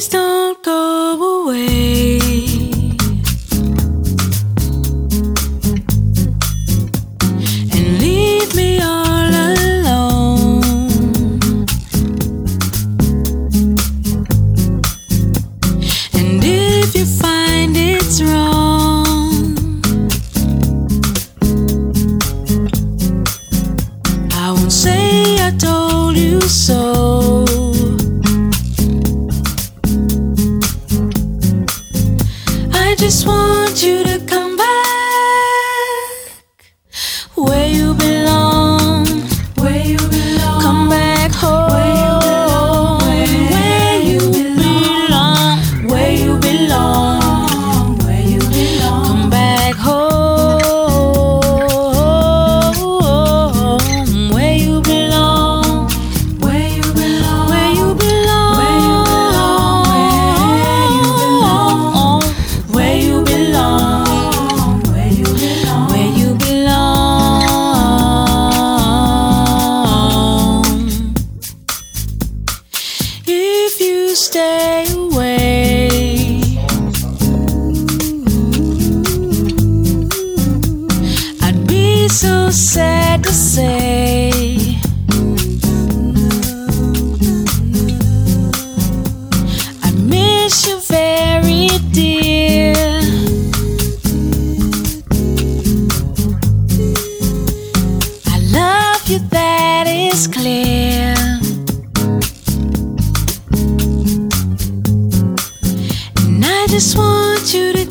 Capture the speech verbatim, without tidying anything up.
Please don't go away. And leave me all alone. And if you find it's wrong, I won't say I told you so. I just want you to come back where you belong, where you belong. Come back home, where you belong, where you belong, where you belong, where you belong. Come back home, where you belong, where you belong, where you belong, where you belong, where you belong, where you belong, where you belong. If you stay away, I'd be so sad to say I miss you very dear. I love you, that is clear. And I just want you to